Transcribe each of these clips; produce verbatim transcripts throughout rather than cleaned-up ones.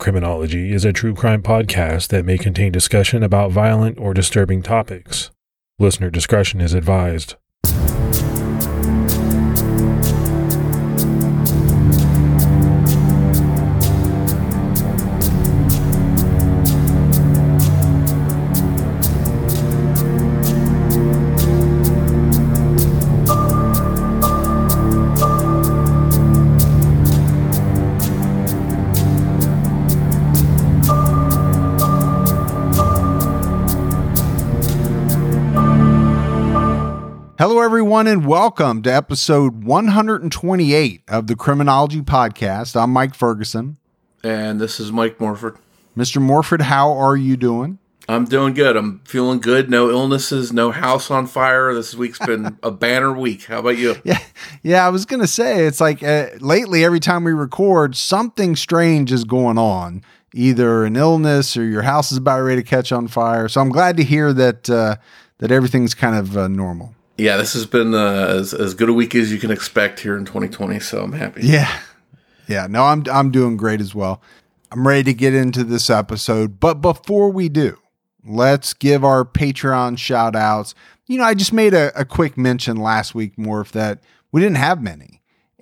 Criminology is a true crime podcast that may contain discussion about violent or disturbing topics. Listener discretion is advised. Hello, everyone, and welcome to episode one hundred twenty-eight of the Criminology Podcast. I'm Mike Ferguson. And this is Mike Morford. Mister Morford, how are you doing? I'm doing good. I'm feeling good. No illnesses, no house on fire. This week's been a banner week. How about you? Yeah, yeah. I was going to say, it's like uh, lately, every time we record, something strange is going on. Either an illness or your house is about ready to catch on fire. So I'm glad to hear that uh, that everything's kind of uh, normal. Yeah, this has been uh, as as good a week as you can expect here in twenty twenty, so I'm happy. Yeah. Yeah, no, I'm I'm doing great as well. I'm ready to get into this episode, but before we do, let's give our Patreon shout outs. You know, I just made a, a quick mention last week, Morph, that we didn't have many,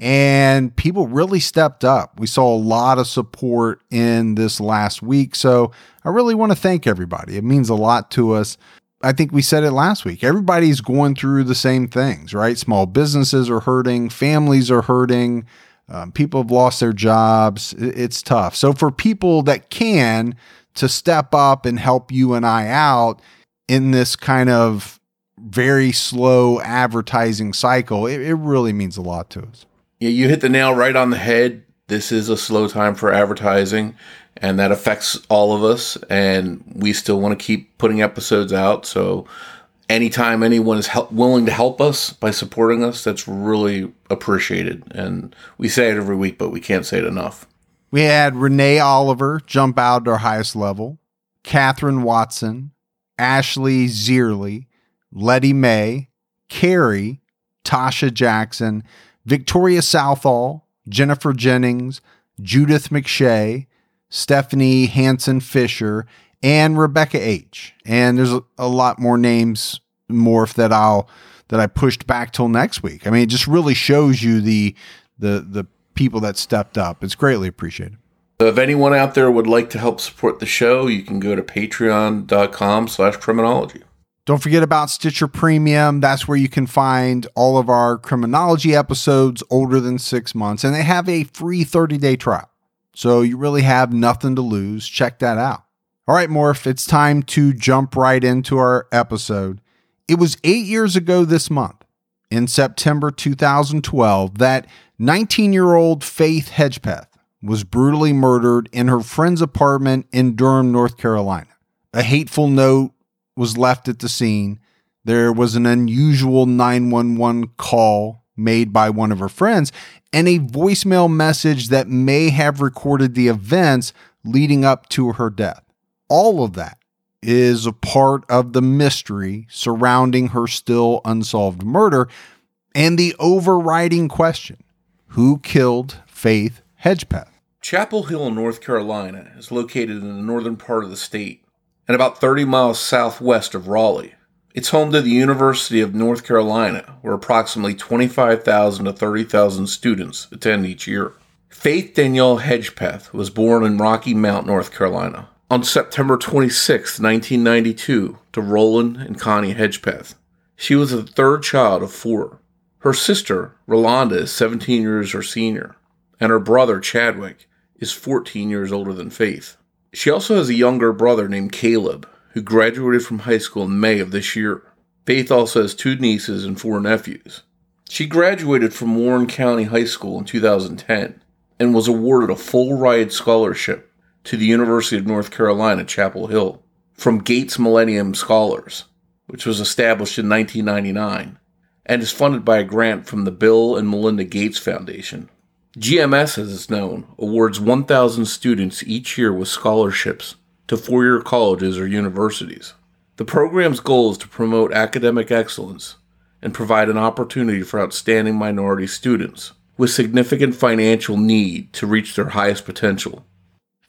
and people really stepped up. We saw a lot of support in this last week, so I really want to thank everybody. It means a lot to us. I think we said it last week. Everybody's going through the same things, right? Small businesses are hurting. Families are hurting. Um, people have lost their jobs. It's tough. So for people that can to step up and help you and I out in this kind of very slow advertising cycle, it, it really means a lot to us. Yeah, you hit the nail right on the head. This is a slow time for advertising, and that affects all of us, and we still want to keep putting episodes out. So anytime anyone is help, willing to help us by supporting us, that's really appreciated. And we say it every week, but we can't say it enough. We had Renee Oliver jump out to our highest level, Catherine Watson, Ashley Zierli, Letty May, Carrie, Tasha Jackson, Victoria Southall, Jennifer Jennings, Judith McShay, Stephanie Hansen Fisher, and Rebecca H. And there's a, a lot more names, Morph, that I'll that I pushed back till next week. I mean, it just really shows you the the the people that stepped up. It's greatly appreciated. So if anyone out there would like to help support the show, you can go to patreon.com slash criminology. Don't forget about Stitcher Premium. That's where you can find all of our criminology episodes older than six months. And they have a free thirty-day trial. So you really have nothing to lose. Check that out. All right, Morph, it's time to jump right into our episode. It was eight years ago this month, in September two thousand twelve, that nineteen-year-old Faith Hedgepeth was brutally murdered in her friend's apartment in Durham, North Carolina. A hateful note was left at the scene. There was an unusual nine one one call made by one of her friends and a voicemail message that may have recorded the events leading up to her death. All of that is a part of the mystery surrounding her still unsolved murder and the overriding question: who killed Faith Hedgepeth? Chapel Hill, North Carolina is located in the northern part of the state and about thirty miles southwest of Raleigh. It's home to the University of North Carolina, where approximately twenty-five thousand to thirty thousand students attend each year. Faith Danielle Hedgepeth was born in Rocky Mount, North Carolina, on September twenty-sixth, nineteen ninety-two, to Roland and Connie Hedgepeth. She was the third child of four. Her sister, Rolanda, is seventeen years her senior, and her brother, Chadwick, is fourteen years older than Faith. She also has a younger brother named Caleb, who graduated from high school in May of this year. Faith also has two nieces and four nephews. She graduated from Warren County High School in two thousand ten and was awarded a full-ride scholarship to the University of North Carolina, Chapel Hill, from Gates Millennium Scholars, which was established in nineteen ninety-nine, and is funded by a grant from the Bill and Melinda Gates Foundation. G M S, as it's known, awards one thousand students each year with scholarships to four-year colleges or universities. The program's goal is to promote academic excellence and provide an opportunity for outstanding minority students with significant financial need to reach their highest potential.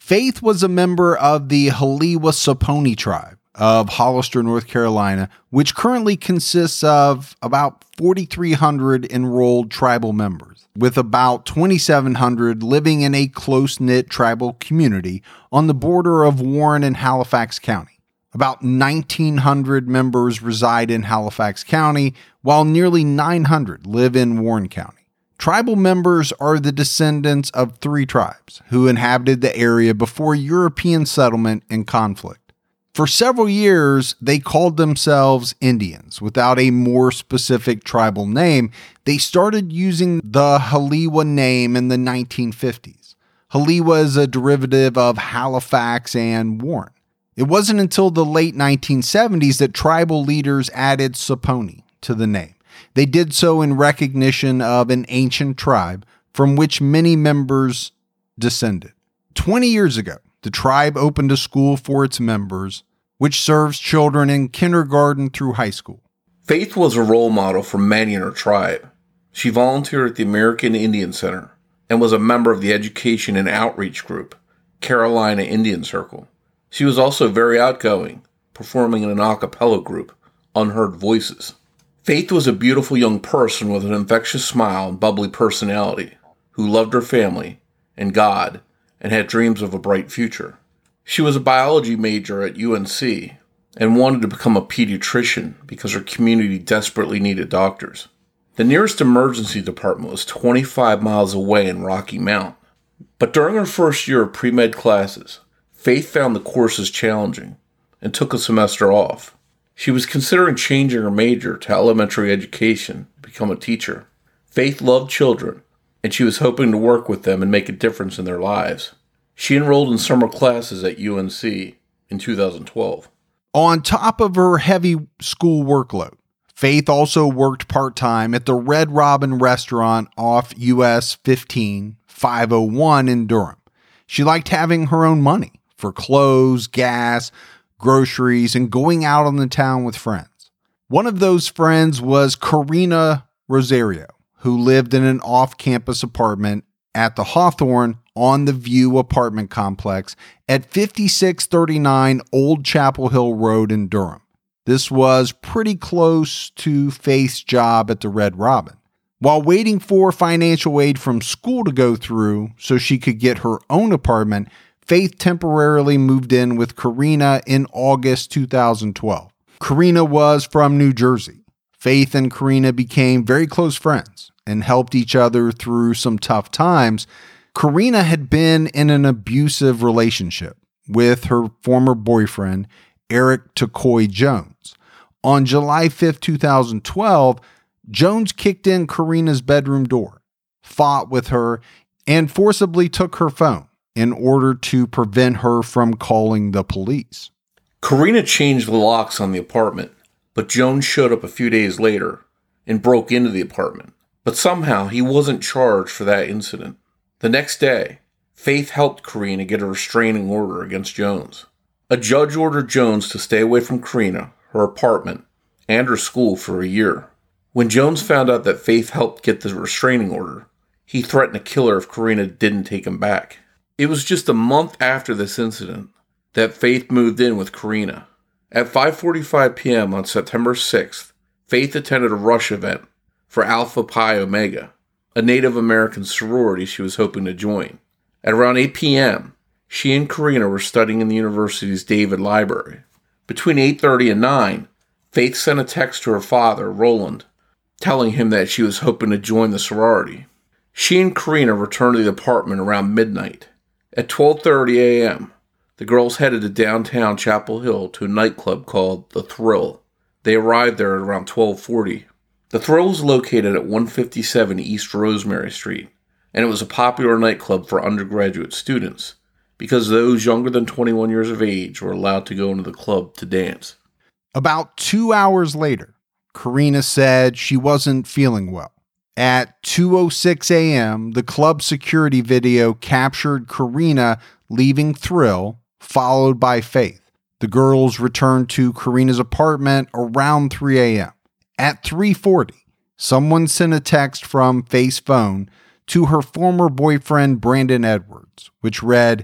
Faith was a member of the Haliwa-Saponi tribe of Hollister, North Carolina, which currently consists of about forty-three hundred enrolled tribal members, with about twenty-seven hundred living in a close-knit tribal community on the border of Warren and Halifax County. About nineteen hundred members reside in Halifax County, while nearly nine hundred live in Warren County. Tribal members are the descendants of three tribes who inhabited the area before European settlement and conflict. For several years, they called themselves Indians without a more specific tribal name. They started using the Haliwa name in the nineteen fifties. Haliwa is a derivative of Halifax and Warren. It wasn't until the late nineteen seventies that tribal leaders added Saponi to the name. They did so in recognition of an ancient tribe from which many members descended. Twenty years ago, the tribe opened a school for its members, which serves children in kindergarten through high school. Faith was a role model for many in her tribe. She volunteered at the American Indian Center and was a member of the education and outreach group, Carolina Indian Circle. She was also very outgoing, performing in an a cappella group, Unheard Voices. Faith was a beautiful young person with an infectious smile and bubbly personality, who loved her family and God and had dreams of a bright future. She was a biology major at U N C and wanted to become a pediatrician because her community desperately needed doctors. The nearest emergency department was twenty-five miles away in Rocky Mount. But during her first year of pre-med classes, Faith found the courses challenging and took a semester off. She was considering changing her major to elementary education to become a teacher. Faith loved children, and she was hoping to work with them and make a difference in their lives. She enrolled in summer classes at U N C in two thousand twelve. On top of her heavy school workload, Faith also worked part-time at the Red Robin restaurant off U S fifteen five oh one in Durham. She liked having her own money for clothes, gas, groceries, and going out on the town with friends. One of those friends was Karina Rosario, who lived in an off-campus apartment at the Hawthorne on the View apartment complex at fifty-six thirty-nine Old Chapel Hill Road in Durham. This was pretty close to Faith's job at the Red Robin. While waiting for financial aid from school to go through so she could get her own apartment, Faith temporarily moved in with Karina in August two thousand twelve. Karina was from New Jersey. Faith and Karina became very close friends and helped each other through some tough times. Karina had been in an abusive relationship with her former boyfriend, Eric Takoy Jones. On July fifth, two thousand twelve, Jones kicked in Karina's bedroom door, fought with her, and forcibly took her phone in order to prevent her from calling the police. Karina changed the locks on the apartment, but Jones showed up a few days later and broke into the apartment. But somehow he wasn't charged for that incident. The next day, Faith helped Karina get a restraining order against Jones. A judge ordered Jones to stay away from Karina, her apartment, and her school for a year. When Jones found out that Faith helped get the restraining order, he threatened to kill her if Karina didn't take him back. It was just a month after this incident that Faith moved in with Karina. At five forty-five p.m. on September sixth, Faith attended a rush event for Alpha Pi Omega, a Native American sorority she was hoping to join. At around eight p.m., she and Karina were studying in the university's David Library. Between eight thirty and nine, Faith sent a text to her father, Roland, telling him that she was hoping to join the sorority. She and Karina returned to the apartment around midnight. At twelve thirty a.m., the girls headed to downtown Chapel Hill to a nightclub called The Thrill. They arrived there at around twelve forty. The Thrill was located at one fifty-seven East Rosemary Street, and it was a popular nightclub for undergraduate students because those younger than twenty-one years of age were allowed to go into the club to dance. About two hours later, Karina said she wasn't feeling well. At two oh six a.m., the club security video captured Karina leaving Thrill, followed by Faith. The girls returned to Karina's apartment around three a.m. At three forty, someone sent a text from Faith's phone to her former boyfriend, Brandon Edwards, which read,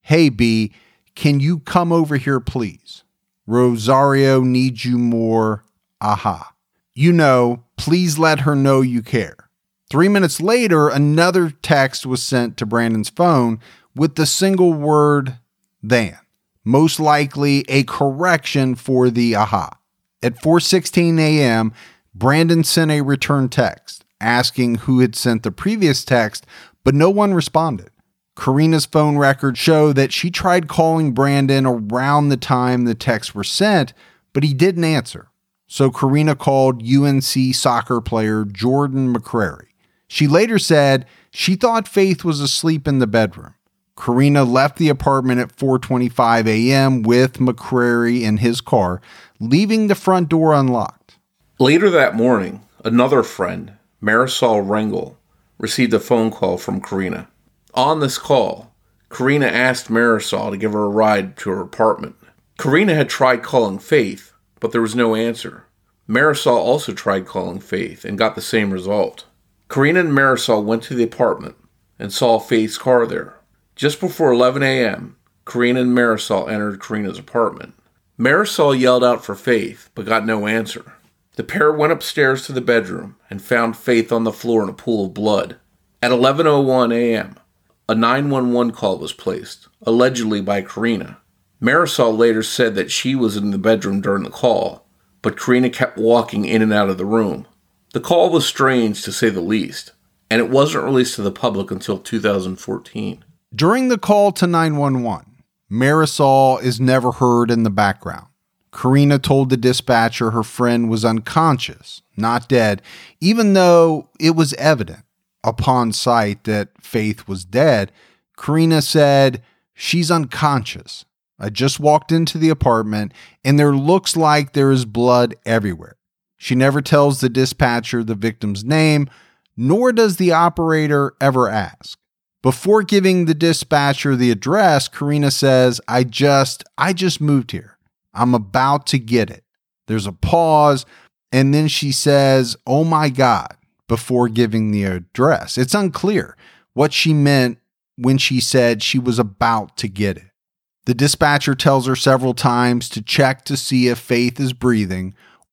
"Hey, B, can you come over here, please? Rosario needs you more. Aha. You know, please let her know you care." Three minutes later, another text was sent to Brandon's phone with the single word "than," most likely a correction for the aha. At four sixteen a.m., Brandon sent a return text asking who had sent the previous text, but no one responded. Karina's phone records show that she tried calling Brandon around the time the texts were sent, but he didn't answer. So Karina called U N C soccer player Jordan McCrary. She later said she thought Faith was asleep in the bedroom. Karina left the apartment at four twenty-five a.m. with McCrary in his car, leaving the front door unlocked. Later that morning, another friend, Marisol Rengel, received a phone call from Karina. On this call, Karina asked Marisol to give her a ride to her apartment. Karina had tried calling Faith, but there was no answer. Marisol also tried calling Faith and got the same result. Karina and Marisol went to the apartment and saw Faith's car there. Just before eleven a.m., Karina and Marisol entered Karina's apartment. Marisol yelled out for Faith, but got no answer. The pair went upstairs to the bedroom and found Faith on the floor in a pool of blood. At eleven oh one a.m., a nine one one call was placed, allegedly by Karina. Marisol later said that she was in the bedroom during the call, but Karina kept walking in and out of the room. The call was strange, to say the least, and it wasn't released to the public until two thousand fourteen. During the call to nine one one, Marisol is never heard in the background. Karina told the dispatcher her friend was unconscious, not dead, even though it was evident upon sight that Faith was dead. Karina said, "She's unconscious. I just walked into the apartment and there looks like there is blood everywhere." She never tells the dispatcher the victim's name, nor does the operator ever ask. Before giving the dispatcher the address, Karina says, I just, I just moved here. I'm about to get it." There's a pause, and then she says, "Oh my God," before giving the address. It's unclear what she meant when she said she was about to get it. The dispatcher tells her several times to check to see if Faith is breathing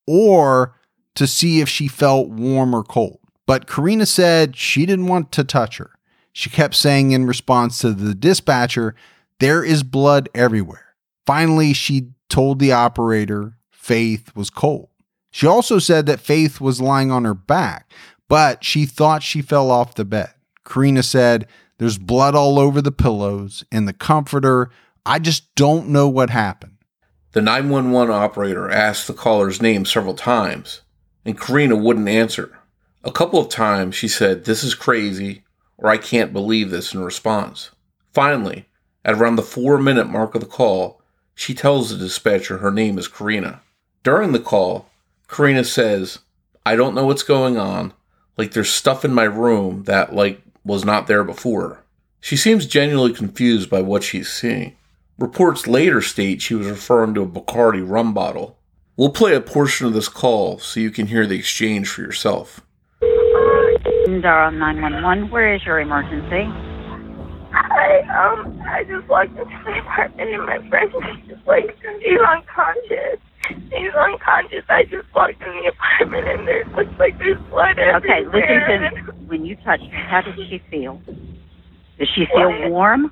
or to see if she felt warm or cold. But Karina said she didn't want to touch her. She kept saying in response to the dispatcher, "There is blood everywhere." Finally, she told the operator Faith was cold. She also said that Faith was lying on her back, but she thought she fell off the bed. Karina said, "There's blood all over the pillows and the comforter. I just don't know what happened." The nine one one operator asked the caller's name several times, and Karina wouldn't answer. A couple of times she said, "This is crazy," or "I can't believe this," in response. Finally, at around the four-minute mark of the call, she tells the dispatcher her name is Karina. During the call, Karina says, "I don't know what's going on. Like, there's stuff in my room that, like, was not there before." She seems genuinely confused by what she's seeing. Reports later state she was referring to a Bacardi rum bottle. We'll play a portion of this call so you can hear the exchange for yourself. Durham nine one one, where is your emergency? I, um, I just walked into my apartment and my friend is just like, she's unconscious. She's unconscious. I just walked in the apartment and there looks like there's blood everywhere. Okay, listen to, when you touched her, how did she feel? Does she feel what? warm?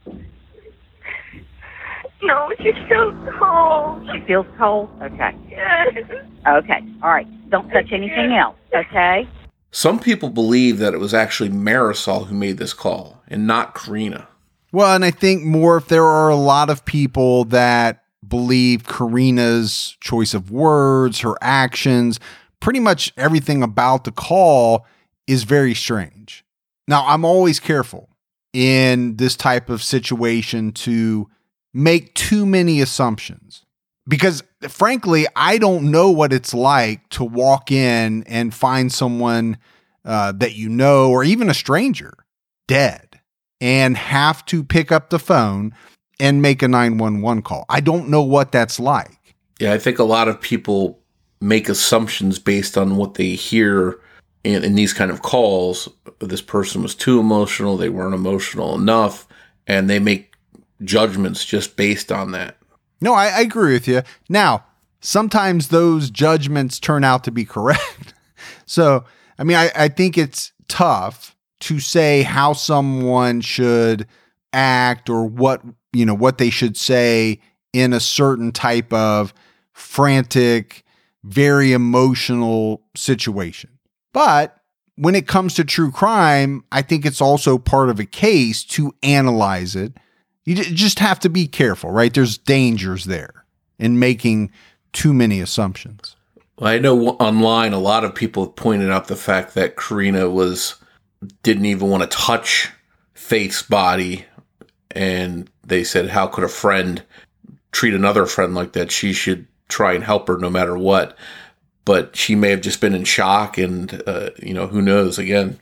No, she feels cold. She feels cold? Okay. Yes. Okay, all right. Don't touch anything else, okay? Some people believe that it was actually Marisol who made this call and not Karina. Well, and I think more if there are a lot of people that believe Karina's choice of words, her actions, pretty much everything about the call is very strange. Now, I'm always careful in this type of situation to make too many assumptions because, frankly, I don't know what it's like to walk in and find someone uh, that you know, or even a stranger, dead, and have to pick up the phone and make a nine one one call. I don't know what that's like. Yeah, I think a lot of people make assumptions based on what they hear in, in these kind of calls. This person was too emotional, they weren't emotional enough, and they make judgments just based on that. No, I, I agree with you. Now, sometimes those judgments turn out to be correct. So, I mean, I, I think it's tough to say how someone should act or what, you know, what they should say in a certain type of frantic, very emotional situation. But when it comes to true crime, I think it's also part of a case to analyze it. You just have to be careful, right? There's dangers there in making too many assumptions. Well, I know online a lot of people have pointed out the fact that Karina was didn't even want to touch Faith's body, and they said, how could a friend treat another friend like that? She should try and help her no matter what. But she may have just been in shock, and uh, you know, who knows? Again,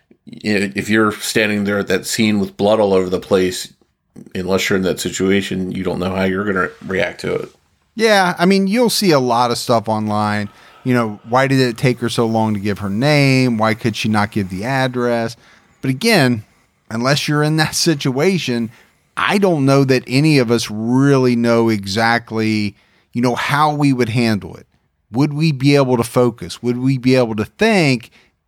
if you're standing there at that scene with blood all over the place, unless you're in that situation, you don't know how you're going to react to it. Yeah, I mean, you'll see a lot of stuff online. You know, why did it take her so long to give her name? Why could she not give the address? But again, unless you're in that situation, I don't know that any of us really know exactly, you know, how we would handle it. Would we be able to focus? Would we be able to think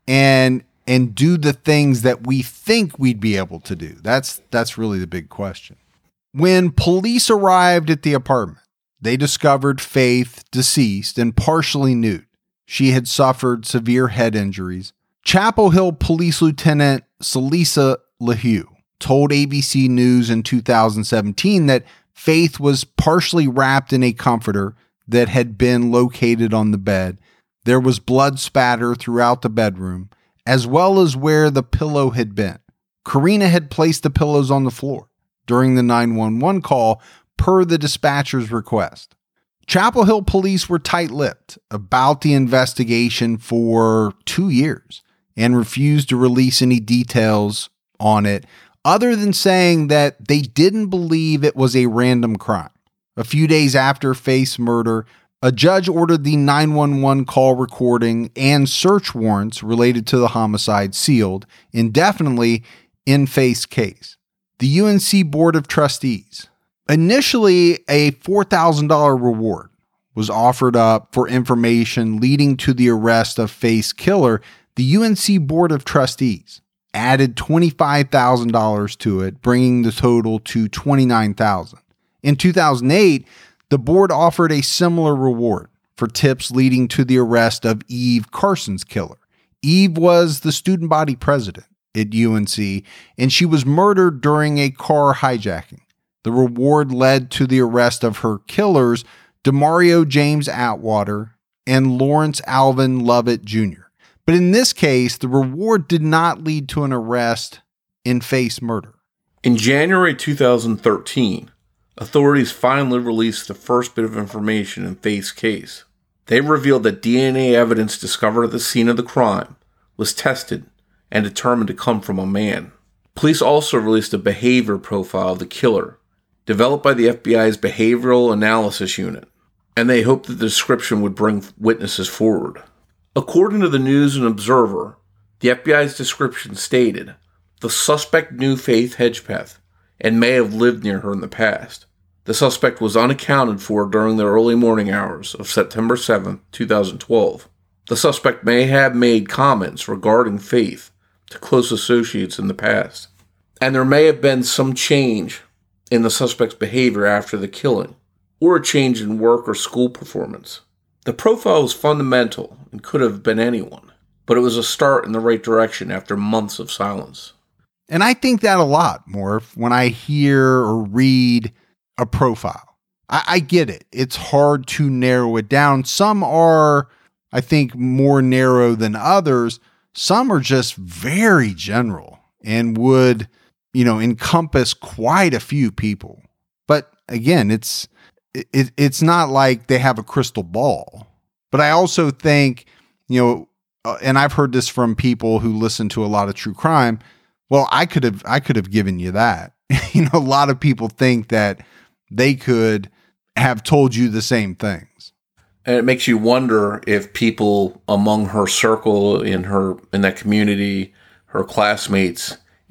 and and do the things that we think we'd be able to do? That's that's really the big question. When police arrived at the apartment, they discovered Faith deceased and partially nude. She had suffered severe head injuries. Chapel Hill Police Lieutenant Celisa LaHue told A B C News in two thousand seventeen that Faith was partially wrapped in a comforter that had been located on the bed. There was blood spatter throughout the bedroom, as well as where the pillow had been. Karina had placed the pillows on the floor during the nine one one call, per the dispatcher's request. Chapel Hill police were tight-lipped about the investigation for two years and refused to release any details on it, other than saying that they didn't believe it was a random crime. A few days after Faith's murder, a judge ordered the nine one one call recording and search warrants related to the homicide sealed indefinitely in Faith's case. The U N C Board of Trustees. Initially, a four thousand dollars reward was offered up for information leading to the arrest of Faith's killer. The U N C Board of Trustees added twenty-five thousand dollars to it, bringing the total to twenty-nine thousand dollars. In two thousand eight, the board offered a similar reward for tips leading to the arrest of Eve Carson's killer. Eve was the student body president at U N C, and she was murdered during a car hijacking. The reward led to the arrest of her killers, Demario James Atwater and Lawrence Alvin Lovett Junior But in this case, the reward did not lead to an arrest in Faith's murder. In January two thousand thirteen, authorities finally released the first bit of information in Faith's case. They revealed that D N A evidence discovered at the scene of the crime was tested and determined to come from a man. Police also released a behavior profile of the killer, developed by the F B I's Behavioral Analysis Unit, and they hoped that the description would bring witnesses forward. According to the News and Observer, the F B I's description stated, the suspect knew Faith Hedgepeth and may have lived near her in the past. The suspect was unaccounted for during the early morning hours of September seventh, twenty twelve. The suspect may have made comments regarding Faith to close associates in the past, and there may have been some change in the suspect's behavior after the killing, or a change in work or school performance. The profile was fundamental and could have been anyone, but it was a start in the right direction after months of silence. And I think that a lot, Morph, when I hear or read a profile. I, I get it. It's hard to narrow it down. Some are, I think, more narrow than others. Some are just very general and would, you know, encompass quite a few people. But again, it's it, it's not like they have a crystal ball. But I also think, you know, uh, and I've heard this from people who listen to a lot of true crime. Well, I could have I could have given you that. You know, a lot of people think that they could have told you the same things. And it makes you wonder if people among her circle, in her in that community, her classmates,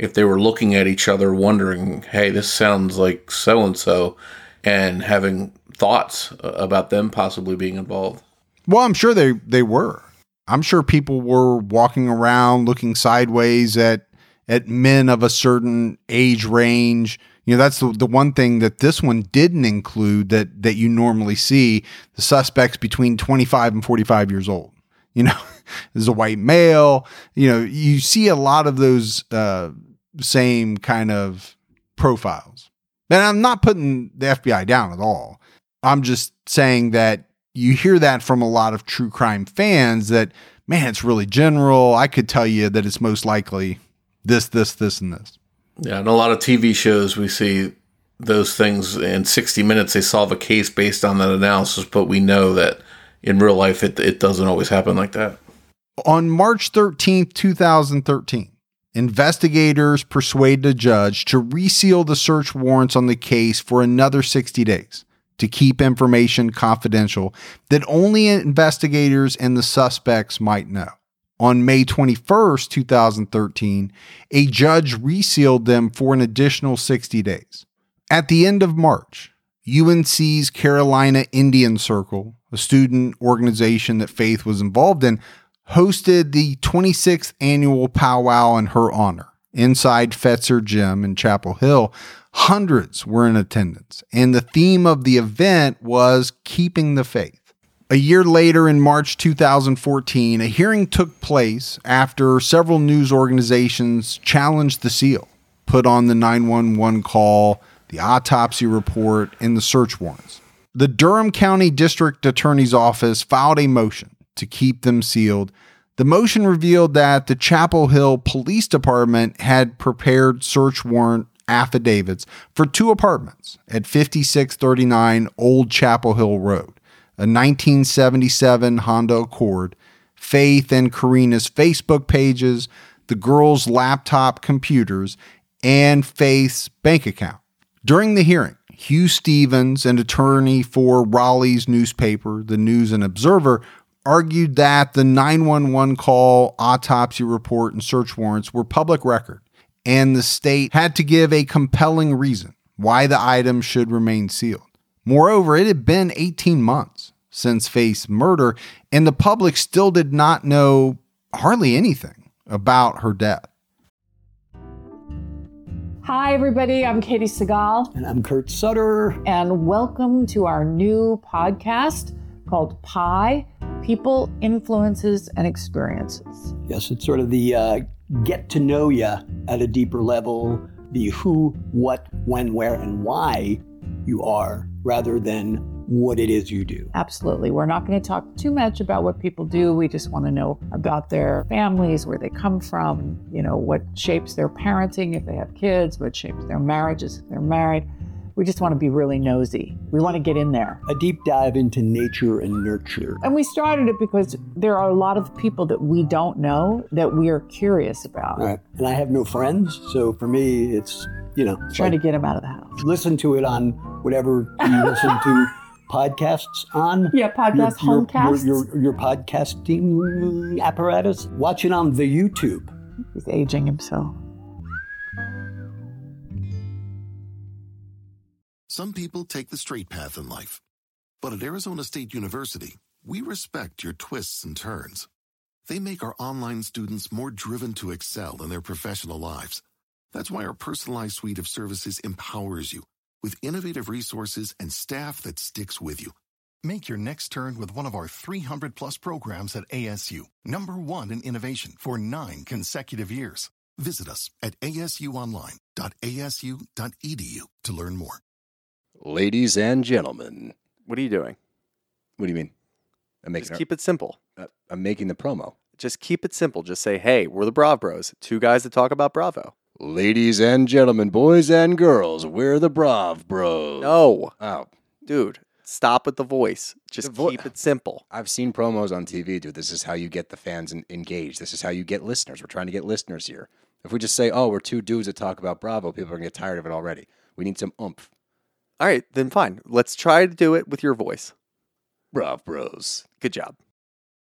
if they were looking at each other wondering, hey, this sounds like so-and-so, and having thoughts about them possibly being involved. Well, I'm sure they, they were. I'm sure people were walking around looking sideways at at men of a certain age range. You know, that's the, the one thing that this one didn't include that that you normally see, the suspects between twenty-five and forty-five years old. You know, there's a white male. You know, you see a lot of those uh, same kind of profiles. And I'm not putting the F B I down at all. I'm just saying that you hear that from a lot of true crime fans that, man, it's really general. I could tell you that it's most likely this, this, this, and this. Yeah, and a lot of T V shows, we see those things in sixty minutes. They solve a case based on that analysis, but we know that in real life, it, it doesn't always happen like that. On March thirteenth, twenty thirteen, investigators persuaded a judge to reseal the search warrants on the case for another sixty days to keep information confidential that only investigators and the suspects might know. On May twenty-first, twenty thirteen, a judge resealed them for an additional sixty days. At the end of March, U N C's Carolina Indian Circle, a student organization that Faith was involved in, hosted the twenty-sixth annual powwow in her honor. Inside Fetzer Gym in Chapel Hill, hundreds were in attendance, and the theme of the event was keeping the faith. A year later, in March twenty fourteen, a hearing took place after several news organizations challenged the seal, put on the nine one one call, the autopsy report, and the search warrants. The Durham County District Attorney's Office filed a motion to keep them sealed. The motion revealed that the Chapel Hill Police Department had prepared search warrant affidavits for two apartments at fifty-six thirty-nine Old Chapel Hill Road, a nineteen seventy-seven Honda Accord, Faith and Karina's Facebook pages, the girls' laptop computers, and Faith's bank account. During the hearing, Hugh Stevens, an attorney for Raleigh's newspaper, the News and Observer, argued that the nine one one call, autopsy report, and search warrants were public record, and the state had to give a compelling reason why the items should remain sealed. Moreover, it had been eighteen months since Faith's murder, and the public still did not know hardly anything about her death. Hi, everybody. I'm Katie Segal. And I'm Kurt Sutter. And welcome to our new podcast called Pi, People, Influences, and Experiences. Yes, it's sort of the uh, get to know you at a deeper level, the who, what, when, where, and why you are, rather than what it is you do. Absolutely. We're not going to talk too much about what people do. We just want to know about their families, where they come from, you know, what shapes their parenting if they have kids, what shapes their marriages if they're married. We just want to be really nosy. We want to get in there. A deep dive into nature and nurture. And we started it because there are a lot of people that we don't know that we are curious about. All right. And I have no friends, so for me, it's, you know. Trying like, to get them out of the house. Listen to it on whatever you listen to podcasts on. Yeah, podcast, your, your, homecasts. Your, your, your podcasting apparatus. Watch it on the YouTube. He's aging himself. Some people take the straight path in life. But at Arizona State University, we respect your twists and turns. They make our online students more driven to excel in their professional lives. That's why our personalized suite of services empowers you with innovative resources and staff that sticks with you. Make your next turn with one of our three hundred plus programs at A S U, number one in innovation for nine consecutive years. Visit us at a s u online dot a s u dot e d u to learn more. Ladies and gentlemen. What are you doing? What do you mean? I'm making Just keep it simple. Uh, I'm making the promo. Just keep it simple. Just say, hey, we're the Brav Bros. Two guys that talk about Bravo. Ladies and gentlemen, boys and girls, we're the Brav Bros. No. Oh. Dude, stop with the voice. Just The vo- keep it simple. I've seen promos on T V, dude. This is how you get the fans en- engaged. This is how you get listeners. We're trying to get listeners here. If we just say, oh, we're two dudes that talk about Bravo, people are going to get tired of it already. We need some oomph. All right, then fine. Let's try to do it with your voice. Brav Bros. Good job.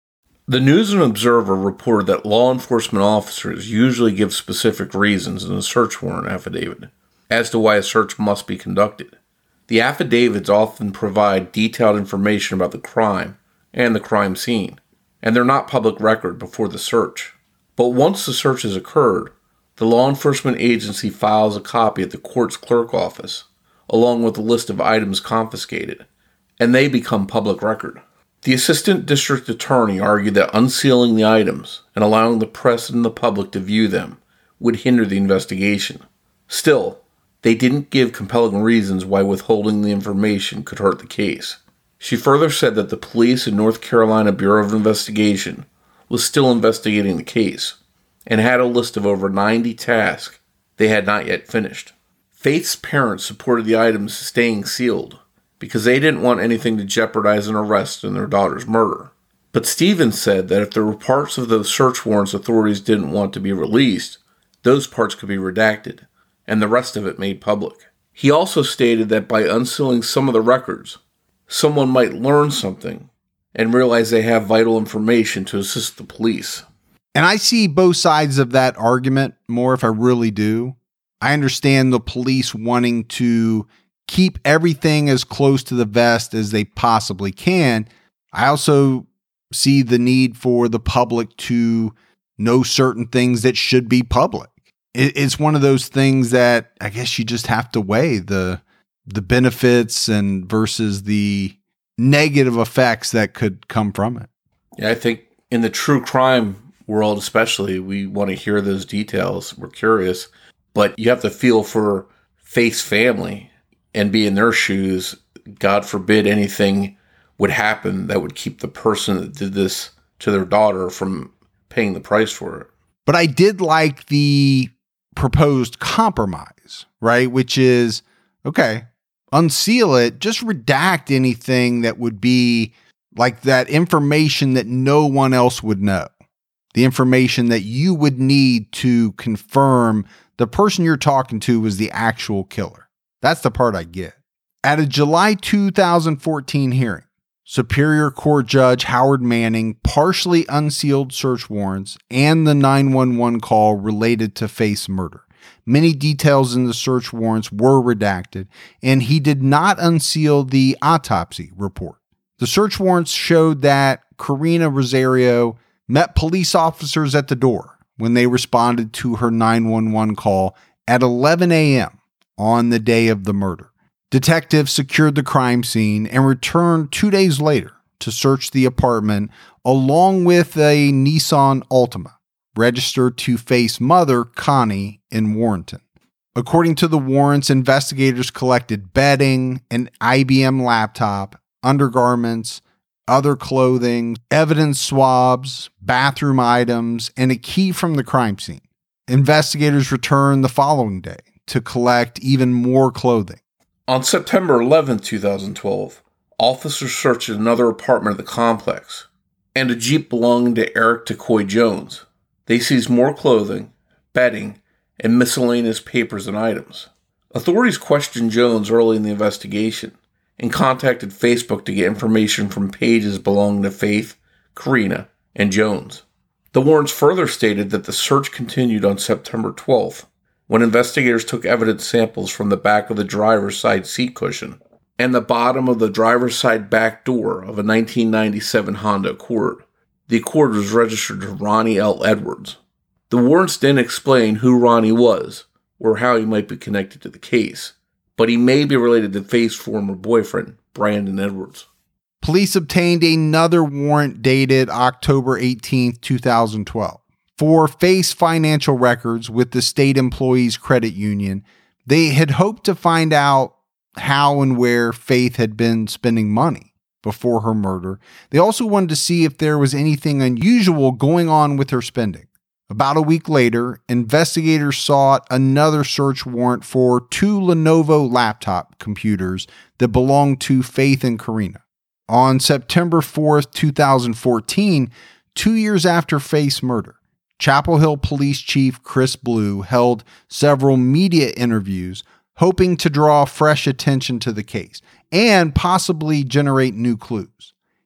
The News and Observer reported that law enforcement officers usually give specific reasons in a search warrant affidavit as to why a search must be conducted. The affidavits often provide detailed information about the crime and the crime scene, and they're not public record before the search. But once the search has occurred, the law enforcement agency files a copy at the court's clerk office, along with a list of items confiscated, and they become public record. The assistant district attorney argued that unsealing the items and allowing the press and the public to view them would hinder the investigation. Still, they didn't give compelling reasons why withholding the information could hurt the case. She further said that the police and North Carolina Bureau of Investigation was still investigating the case and had a list of over ninety tasks they had not yet finished. Faith's parents supported the items staying sealed because they didn't want anything to jeopardize an arrest in their daughter's murder. But Stevens said that if there were parts of those search warrants authorities didn't want to be released, those parts could be redacted, and the rest of it made public. He also stated that by unsealing some of the records, someone might learn something and realize they have vital information to assist the police. And I see both sides of that argument more if I really do. I understand the police wanting to keep everything as close to the vest as they possibly can. I also see the need for the public to know certain things that should be public. It's one of those things that I guess you just have to weigh the the benefits and versus the negative effects that could come from it. Yeah, I think in the true crime world especially, we want to hear those details. We're curious, but you have to feel for Faith's family and be in their shoes. God forbid anything would happen that would keep the person that did this to their daughter from paying the price for it. But I did like the proposed compromise, right? Which is, okay, unseal it, just redact anything that would be like that information that no one else would know. The information that you would need to confirm the person you're talking to was the actual killer. That's the part I get. At a July two thousand fourteen hearing, Superior Court Judge Howard Manning partially unsealed search warrants and the nine one one call related to Faith's murder. Many details in the search warrants were redacted, and he did not unseal the autopsy report. The search warrants showed that Karina Rosario met police officers at the door when they responded to her nine one one call at eleven a.m. on the day of the murder. Detectives secured the crime scene and returned two days later to search the apartment along with a Nissan Altima registered to Faith's mother, Connie, in Warrenton. According to the warrants, investigators collected bedding, an I B M laptop, undergarments, other clothing, evidence swabs, bathroom items, and a key from the crime scene. Investigators returned the following day to collect even more clothing. On September eleventh, twenty twelve, officers searched another apartment of the complex and a Jeep belonging to Eric Tacoy Jones. They seized more clothing, bedding, and miscellaneous papers and items. Authorities questioned Jones early in the investigation and contacted Facebook to get information from pages belonging to Faith, Karina, and Jones. The warrants further stated that the search continued on September twelfth, when investigators took evidence samples from the back of the driver's side seat cushion and the bottom of the driver's side back door of a nineteen ninety-seven Honda Accord. The Accord was registered to Ronnie L. Edwards. The warrants didn't explain who Ronnie was or how he might be connected to the case, but he may be related to Faith's former boyfriend, Brandon Edwards. Police obtained another warrant dated October eighteenth, twenty twelve. For Faith's financial records with the State Employees Credit Union. They had hoped to find out how and where Faith had been spending money before her murder. They also wanted to see if there was anything unusual going on with her spending. About a week later, investigators sought another search warrant for two Lenovo laptop computers that belonged to Faith and Karina. On September fourth, twenty fourteen, two years after Faith's murder, Chapel Hill Police Chief Chris Blue held several media interviews hoping to draw fresh attention to the case and possibly generate new clues.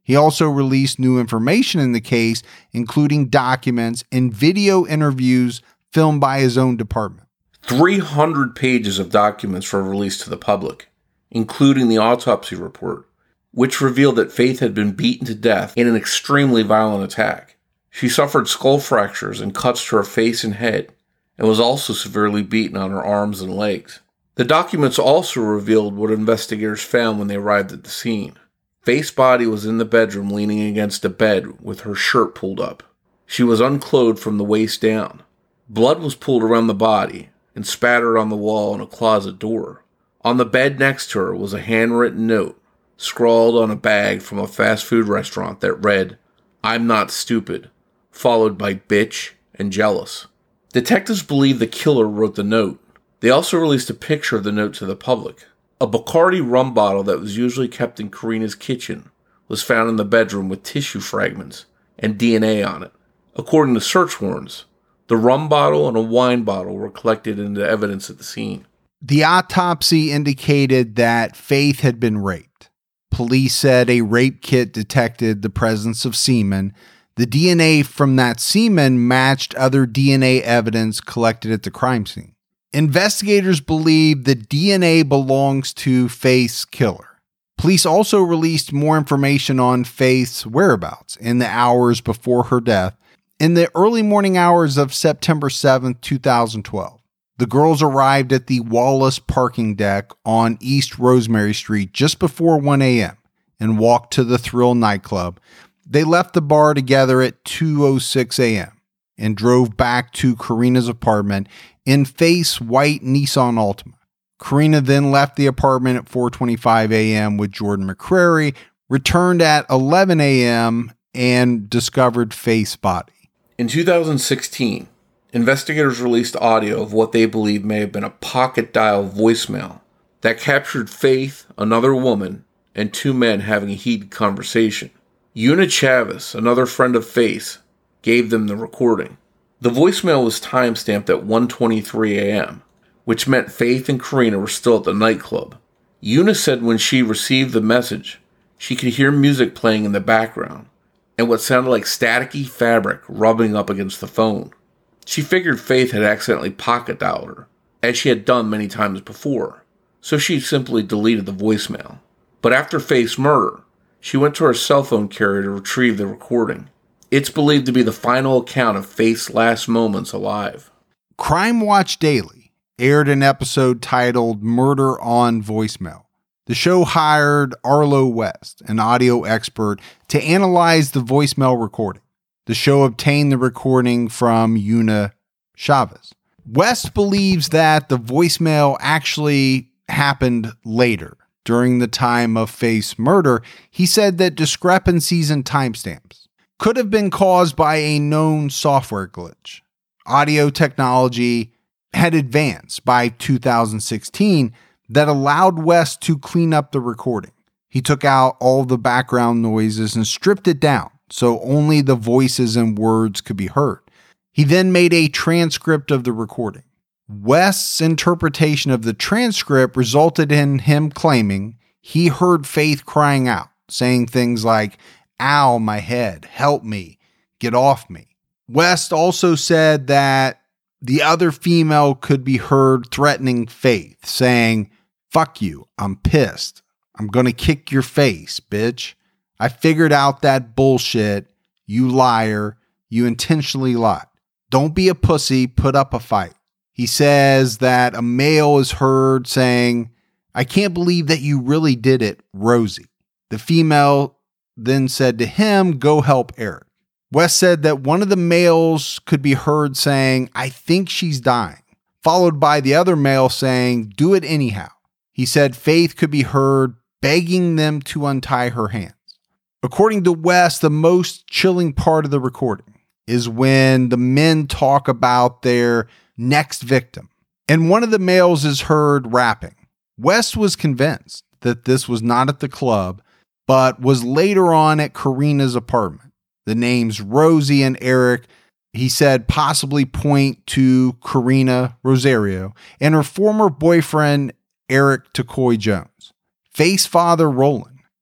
He also released new information in the case, including documents and video interviews filmed by his own department. three hundred pages of documents were released to the public, including the autopsy report, which revealed that Faith had been beaten to death in an extremely violent attack. She suffered skull fractures and cuts to her face and head, and was also severely beaten on her arms and legs. The documents also revealed what investigators found when they arrived at the scene. Faith's body was in the bedroom leaning against a bed with her shirt pulled up. She was unclothed from the waist down. Blood was pooled around the body and spattered on the wall and a closet door. On the bed next to her was a handwritten note, scrawled on a bag from a fast food restaurant that read, "I'm not stupid," followed by bitch and jealous. Detectives believe the killer wrote the note. They also released a picture of the note to the public. A Bacardi rum bottle that was usually kept in Karina's kitchen was found in the bedroom with tissue fragments and D N A on it. According to search warrants, the rum bottle and a wine bottle were collected into evidence at the scene. The autopsy indicated that Faith had been raped. Police said a rape kit detected the presence of semen. The D N A from that semen matched other D N A evidence collected at the crime scene. Investigators believe the D N A belongs to Faith's killer. Police also released more information on Faith's whereabouts in the hours before her death. In the early morning hours of September seventh, two thousand twelve, the girls arrived at the Wallace parking deck on East Rosemary Street just before one a.m. and walked to the Thrill nightclub. They left the bar together at two oh six a.m. and drove back to Karina's apartment in Faith's white Nissan Altima. Karina then left the apartment at four twenty-five a.m. with Jordan McCrary, returned at eleven a.m. and discovered Faith's body. In two thousand sixteen, investigators released audio of what they believe may have been a pocket dial voicemail that captured Faith, another woman, and two men having a heated conversation. Una Chavez, another friend of Faith, gave them the recording. The voicemail was timestamped at one twenty-three a.m., which meant Faith and Karina were still at the nightclub. Una said when she received the message, she could hear music playing in the background and what sounded like staticky fabric rubbing up against the phone. She figured Faith had accidentally pocket dialed her, as she had done many times before, so she simply deleted the voicemail. But after Faith's murder, she went to her cell phone carrier to retrieve the recording. It's believed to be the final account of Faith's last moments alive. Crime Watch Daily aired an episode titled Murder on Voicemail. The show hired Arlo West, an audio expert, to analyze the voicemail recording. The show obtained the recording from Una Chavez. West believes that the voicemail actually happened later. During the time of Faith's murder, he said that discrepancies in timestamps could have been caused by a known software glitch. Audio technology had advanced by two thousand sixteen that allowed West to clean up the recording. He took out all the background noises and stripped it down so only the voices and words could be heard. He then made a transcript of the recording. West's interpretation of the transcript resulted in him claiming he heard Faith crying out, saying things like, "Ow, my head, help me, get off me." West also said that the other female could be heard threatening Faith, saying, "Fuck you, I'm pissed. I'm gonna kick your face, bitch. I figured out that bullshit, you liar, you intentionally lied. Don't be a pussy, put up a fight." He says that a male is heard saying, "I can't believe that you really did it, Rosie." The female then said to him, "Go help Eric." West said that one of the males could be heard saying, "I think she's dying," followed by the other male saying, "Do it anyhow." He said Faith could be heard begging them to untie her hands. According to West, the most chilling part of the recording is when the men talk about their next victim, and one of the males is heard rapping. West was convinced that this was not at the club, but was later on at Karina's apartment. The names Rosie and Eric, he said, possibly point to Karina Rosario and her former boyfriend, Eric Tacoy Jones. Faith's father, Roland,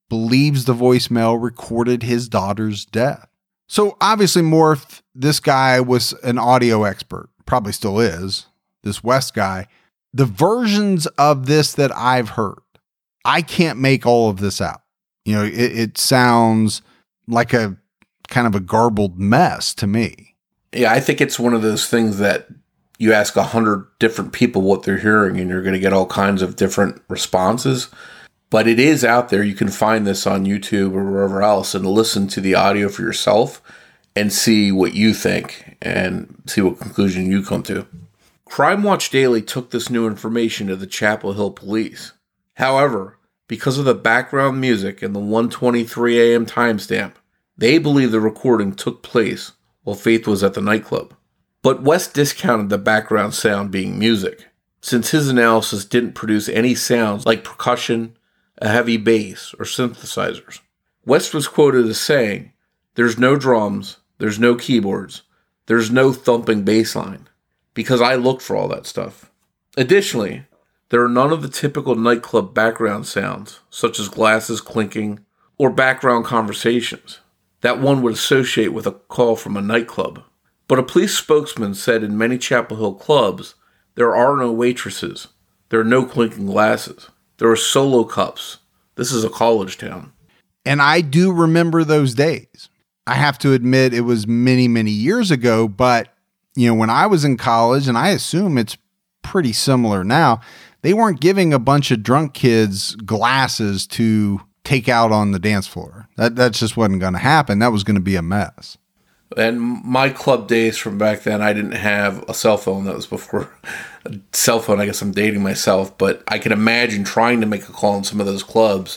believes the voicemail recorded his daughter's death. So obviously, Morph, this guy was an audio expert, probably still is, this West guy. The versions of this that I've heard, I can't make all of this out. You know, it, it sounds like a kind of a garbled mess to me. Yeah, I think it's one of those things that you ask a hundred different people what they're hearing and you're going to get all kinds of different responses. But it is out there. You can find this on YouTube or wherever else and listen to the audio for yourself and see what you think and see what conclusion you come to. Crime Watch Daily took this new information to the Chapel Hill police. However, because of the background music and the one twenty-three a.m. timestamp, they believe the recording took place while Faith was at the nightclub. But West discounted the background sound being music, since his analysis didn't produce any sounds like percussion, a heavy bass, or synthesizers. West was quoted as saying, "There's no drums, there's no keyboards, there's no thumping bass line, because I looked for all that stuff." Additionally, there are none of the typical nightclub background sounds, such as glasses clinking or background conversations, that one would associate with a call from a nightclub. But a police spokesman said in many Chapel Hill clubs, there are no waitresses, there are no clinking glasses. There are solo cups. This is a college town. And I do remember those days. I have to admit it was many, many years ago, but you know, when I was in college, and I assume it's pretty similar now, they weren't giving a bunch of drunk kids glasses to take out on the dance floor. That that just wasn't going to happen. That was going to be a mess. And my club days from back then, I didn't have a cell phone. That was before a cell phone. I guess I'm dating myself, but I can imagine trying to make a call in some of those clubs,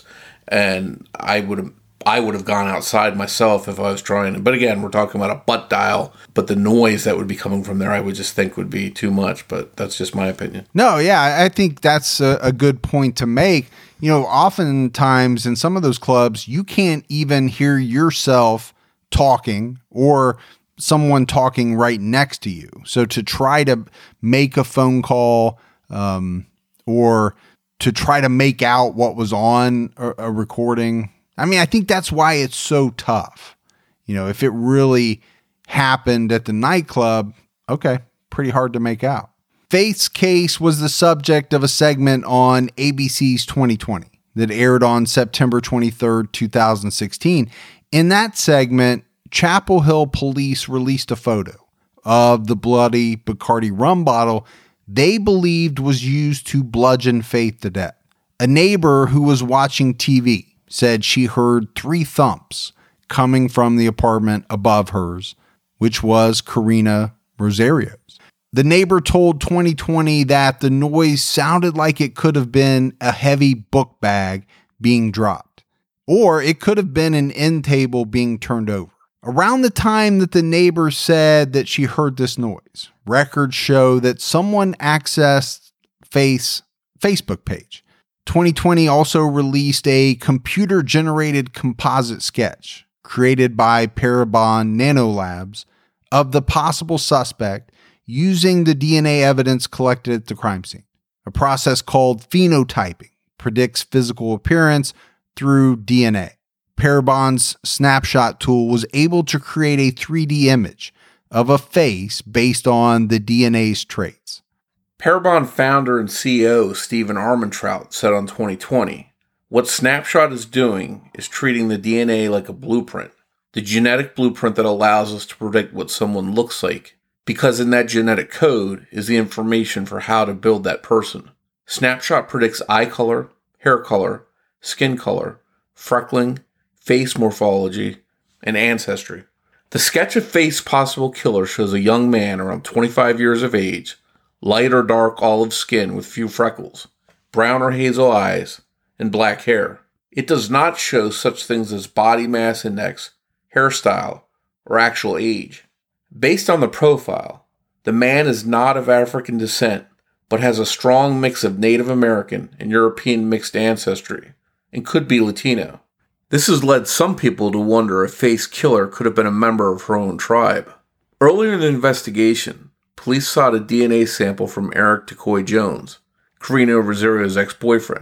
and I would have I would have gone outside myself if I was trying. But again, we're talking about a butt dial, but the noise that would be coming from there, I would just think would be too much. But that's just my opinion. No, yeah, I think that's a, a good point to make. You know, oftentimes in some of those clubs, you can't even hear yourself talking or someone talking right next to you. So to try to make a phone call um, or to try to make out what was on a, a recording, I mean, I think that's why it's so tough. You know, if it really happened at the nightclub, okay, pretty hard to make out. Faith's case was the subject of a segment on A B C's twenty twenty that aired on September twenty-third, twenty sixteen. In that segment, Chapel Hill police released a photo of the bloody Bacardi rum bottle they believed was used to bludgeon Faith to death. A neighbor who was watching T V said she heard three thumps coming from the apartment above hers, which was Karina Rosario's. The neighbor told twenty twenty that the noise sounded like it could have been a heavy book bag being dropped, or it could have been an end table being turned over. Around the time that the neighbor said that she heard this noise, records show that someone accessed Faith's Facebook page. twenty twenty also released a computer-generated composite sketch created by Parabon Nanolabs of the possible suspect using the D N A evidence collected at the crime scene. A process called phenotyping predicts physical appearance through D N A. Parabon's snapshot tool was able to create a three D image of a face based on the D N A's traits. Parabon founder and C E O Stephen Armentrout said on twenty twenty, "What Snapshot is doing is treating the D N A like a blueprint, the genetic blueprint that allows us to predict what someone looks like, because in that genetic code is the information for how to build that person. Snapshot predicts eye color, hair color, skin color, freckling, face morphology, and ancestry." The sketch of Faith's possible killer shows a young man around twenty-five years of age, light or dark olive skin with few freckles, brown or hazel eyes, and black hair. It does not show such things as body mass index, hairstyle, or actual age. Based on the profile, the man is not of African descent, but has a strong mix of Native American and European mixed ancestry, and could be Latino. This has led some people to wonder if Faith's killer could have been a member of her own tribe. Earlier in the investigation, police sought a D N A sample from Eric Decoy Jones, Karina Rosario's ex-boyfriend,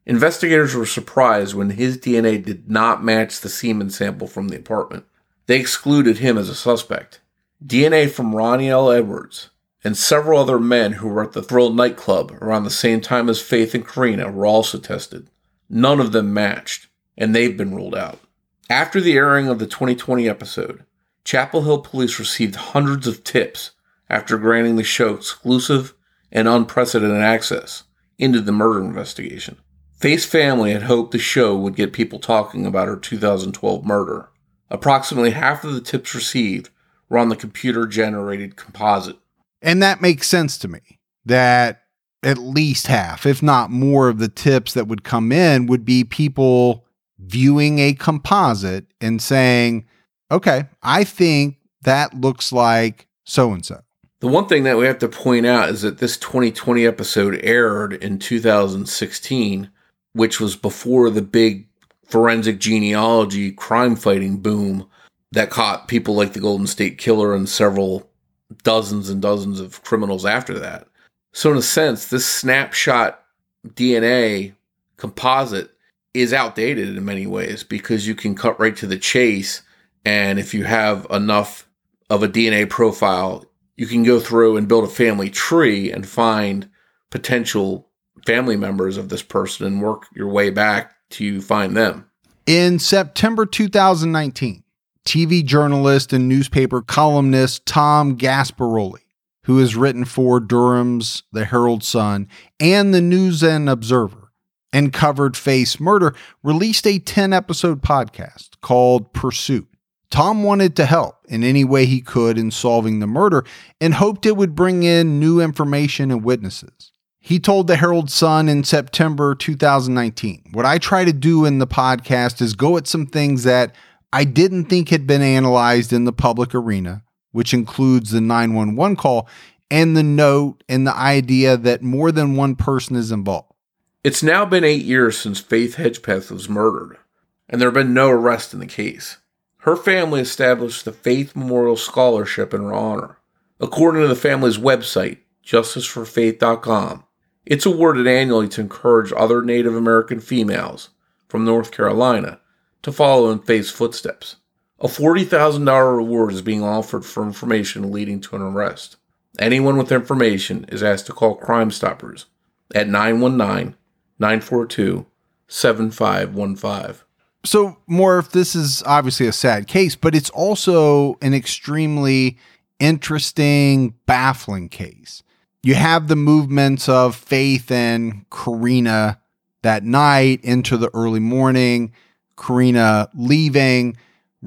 Investigators were surprised when his D N A did not match the semen sample from the apartment. They excluded him as a suspect. D N A from Ronnie L. Edwards and several other men who were at the Thrill nightclub around the same time as Faith and Karina were also tested. None of them matched, and they've been ruled out. After the airing of the twenty twenty episode, Chapel Hill police received hundreds of tips after granting the show exclusive and unprecedented access into the murder investigation. Faith's family had hoped the show would get people talking about her two thousand twelve murder. Approximately half of the tips received were on the computer-generated composite. And that makes sense to me, that at least half, if not more, of the tips that would come in would be people viewing a composite and saying, okay, I think that looks like so-and-so. The one thing that we have to point out is that this twenty twenty episode aired in two thousand sixteen, which was before the big forensic genealogy crime fighting boom that caught people like the Golden State Killer and several dozens and dozens of criminals after that. So in a sense, this snapshot D N A composite is outdated in many ways because you can cut right to the chase, and if you have enough of a D N A profile, you can go through and build a family tree and find potential family members of this person and work your way back to find them. In September two thousand nineteen, T V journalist and newspaper columnist Tom Gasparoli, who has written for Durham's The Herald Sun and the News and Observer and covered Faith's murder, released a ten-episode podcast called Pursuit. Tom wanted to help in any way he could in solving the murder and hoped it would bring in new information and witnesses. He told the Herald Sun in September two thousand nineteen, "What I try to do in the podcast is go at some things that I didn't think had been analyzed in the public arena, which includes the nine one one call and the note and the idea that more than one person is involved." It's now been eight years since Faith Hedgepeth was murdered, and there have been no arrests in the case. Her family established the Faith Memorial Scholarship in her honor. According to the family's website, justice for faith dot com, it's awarded annually to encourage other Native American females from North Carolina to follow in Faith's footsteps. A forty thousand dollars reward is being offered for information leading to an arrest. Anyone with information is asked to call Crime Stoppers at nine one nine, nine four two, seven five one five. So, Morph, this is obviously a sad case, but it's also an extremely interesting, baffling case. You have the movements of Faith and Karina that night into the early morning, Karina leaving,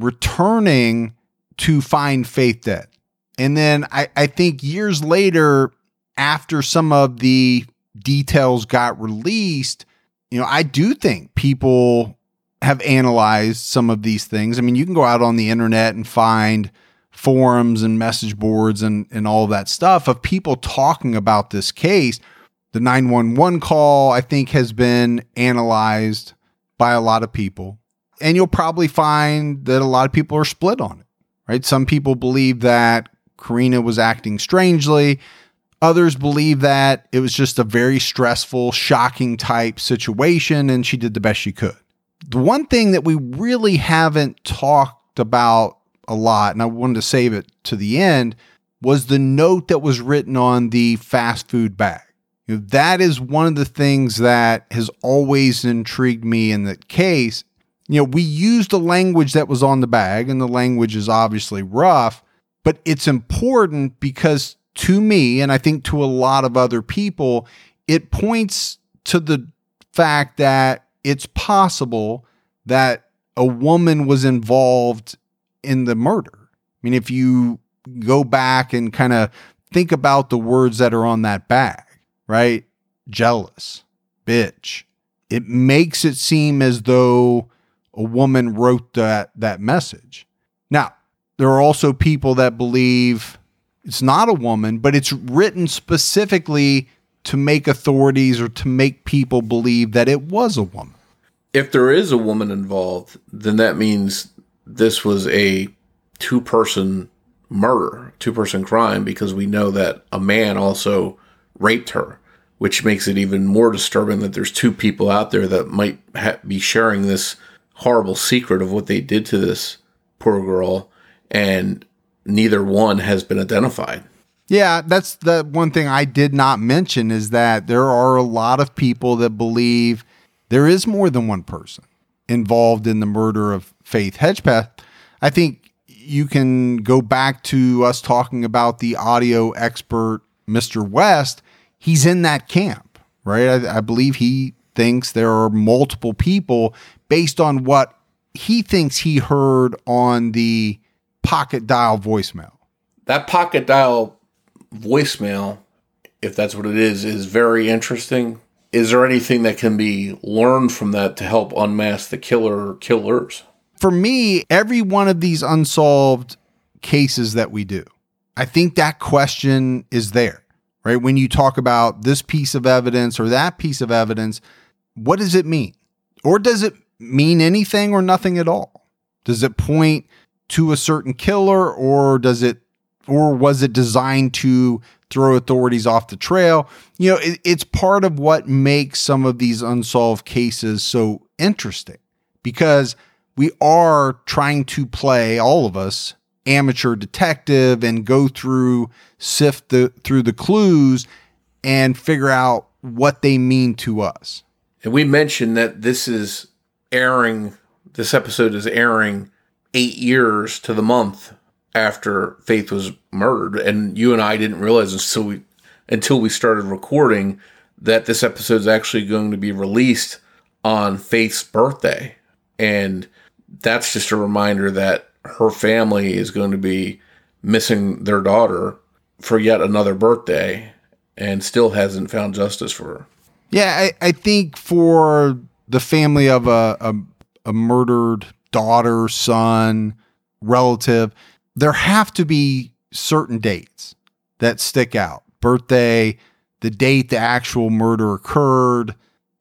returning to find Faith dead. And then I, I think years later, after some of the details got released, you know, I do think people have analyzed some of these things. I mean, you can go out on the internet and find forums and message boards and, and all of that stuff of people talking about this case. The nine one one call, I think, has been analyzed by a lot of people. And you'll probably find that a lot of people are split on it, right? Some people believe that Karina was acting strangely. Others believe that it was just a very stressful, shocking type situation and she did the best she could. The one thing that we really haven't talked about a lot, and I wanted to save it to the end, was the note that was written on the fast food bag. You know, that is one of the things that has always intrigued me in the case. You know, we used the language that was on the bag, and the language is obviously rough, but it's important because to me, and I think to a lot of other people, it points to the fact that it's possible that a woman was involved in the murder. I mean, if you go back and kind of think about the words that are on that bag, right? Jealous, bitch. It makes it seem as though a woman wrote that, that message. Now, there are also people that believe it's not a woman, but it's written specifically to make authorities or to make people believe that it was a woman. If there is a woman involved, then that means this was a two-person murder, two-person crime, because we know that a man also raped her. which makes it even more disturbing that there's two people out there that might ha- be sharing this horrible secret of what they did to this poor girl, and neither one has been identified. Yeah, that's the one thing I did not mention, is that there are a lot of people that believe there is more than one person involved in the murder of Faith Hedgepeth. I think you can go back to us talking about the audio expert, Mister West. He's in that camp, right? I, I believe he thinks there are multiple people based on what he thinks he heard on the pocket dial voicemail. That pocket dial voicemail, if that's what it is, is very interesting. Is there anything that can be learned from that to help unmask the killer or killers? For me, every one of these unsolved cases that we do, I think that question is there, right? When you talk about this piece of evidence or that piece of evidence, what does it mean? Or does it mean anything or nothing at all? Does it point to a certain killer, or does it, or was it designed to throw authorities off the trail? You know, it, it's part of what makes some of these unsolved cases so interesting, because we are trying to play, all of us, amateur detective and go through, sift the, through the clues and figure out what they mean to us. And we mentioned that this is airing, this episode is airing eight years to the month after Faith was murdered. And you and I didn't realize until we, until we started recording that this episode is actually going to be released on Faith's birthday. And that's just a reminder that her family is going to be missing their daughter for yet another birthday and still hasn't found justice for her. Yeah, I, I think for the family of a, a, a murdered daughter, son, relative, there have to be certain dates that stick out. Birthday, the date the actual murder occurred,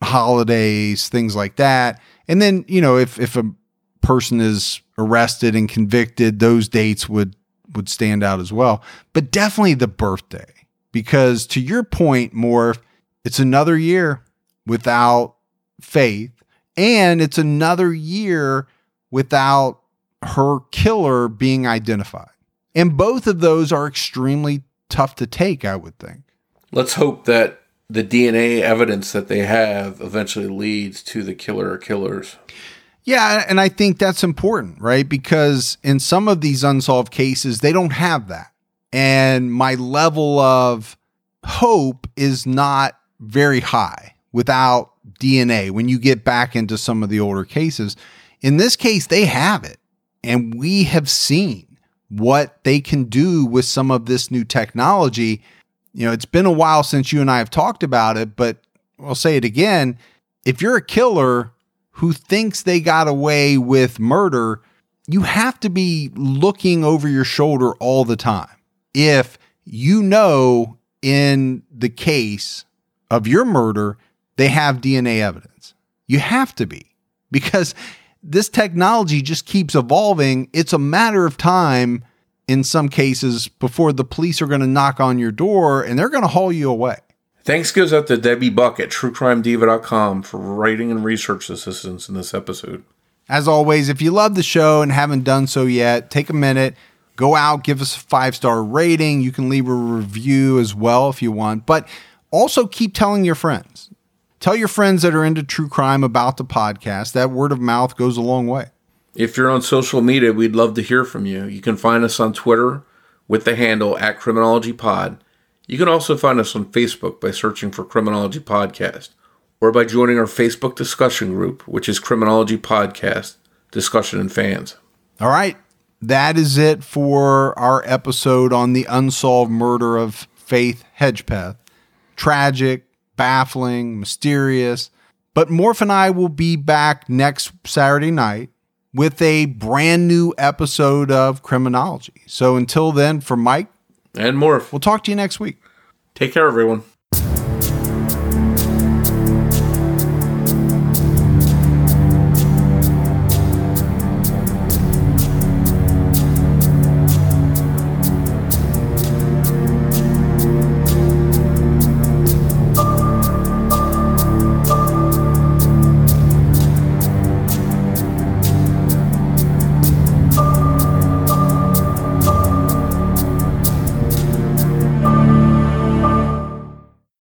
holidays, things like that. And then, you know, if, if a person is arrested and convicted, those dates would, would stand out as well. But definitely the birthday, because to your point, Morph, it's another year without Faith, and it's another year without her killer being identified. And both of those are extremely tough to take, I would think. Let's hope that the D N A evidence that they have eventually leads to the killer or killers. Yeah, and I think that's important, right? Because in some of these unsolved cases, they don't have that. And my level of hope is not very high without D N A when you get back into some of the older cases. In this case, they have it. And we have seen what they can do with some of this new technology. You know, it's been a while since you and I have talked about it, but I'll say it again. If you're a killer who thinks they got away with murder, you have to be looking over your shoulder all the time. If you know in the case of your murder, they have D N A evidence. You have to be, because this technology just keeps evolving. It's a matter of time in some cases before the police are going to knock on your door and they're going to haul you away. Thanks goes out to Debbie Buck at true crime diva dot com for writing and research assistance in this episode. As always, if you love the show and haven't done so yet, take a minute, go out, give us a five-star rating. You can leave a review as well if you want, but also keep telling your friends. Tell your friends that are into true crime about the podcast. That word of mouth goes a long way. If you're on social media, we'd love to hear from you. You can find us on Twitter with the handle at Criminology Pod. You can also find us on Facebook by searching for Criminology Podcast, or by joining our Facebook discussion group, which is Criminology Podcast Discussion and Fans. All right. That is it for our episode on the unsolved murder of Faith Hedgepeth. Tragic, baffling, mysterious. But Morph and I will be back next Saturday night with a brand new episode of Criminology. So until then, for Mike and Morph, we'll talk to you next week. Take care, everyone.